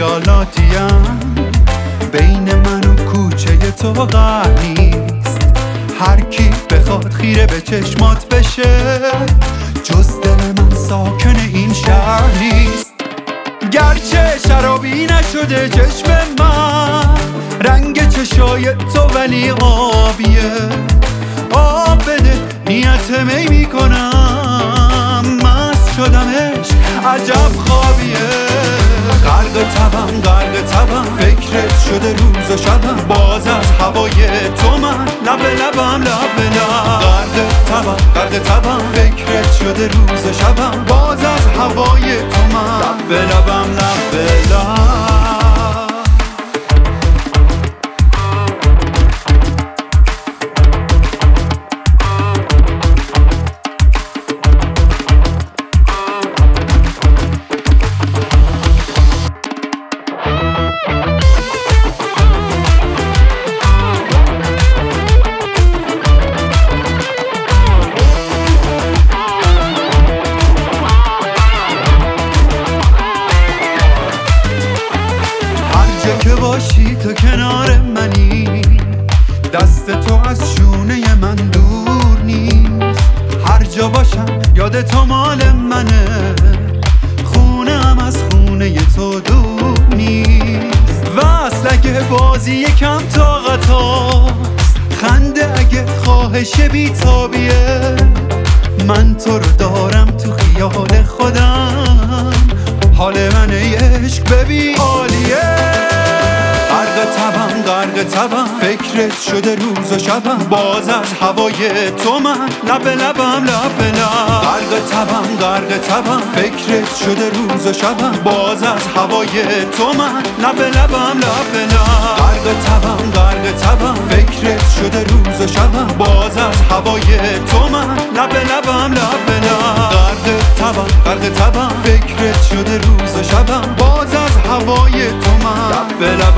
خیالاتیم، بین من و کوچه تو قهر نیست. هر کی بخواد خیره به چشمات بشه، جز دل من ساکن این شهر نیست. گرچه شرابی نشده چشم من، رنگ چشای تو ولی آبیه. آب بده نیت می میکنم، مست شدم عشق عجب خوابیه. غرق تبم فکرت شده روز و شبم، باز از هوای تو من لب لبم لب لب. غرق تبم فکرت شده روز و شبم، باز از هوای تو من لب لبم لب لب. که باشی تو کنار منی، دست تو از شونه من دور نیست. هر جا باشم یاد تو مال منه، خونم از خونه تو دور نیست. وصل اگه بازی کم طاقت هاست، خنده اگه خواهش بیتابیه. من تو رو دارم تو خیال خودم، حال من عشق ببین عالیه. غرق تبم فکرت شده روز و شبم، باز از هوای تو من لب لبم لب لب. غرق تبم فکرت شده روز و شبم، باز از هوای تو من لب لبم لب لب. غرق تبم فکرت شده روز و شبم، باز از هوای تو من لب لبم لب لب. غرق تبم فکرت شده روز و شبم، باز از هوای تو من لب لبم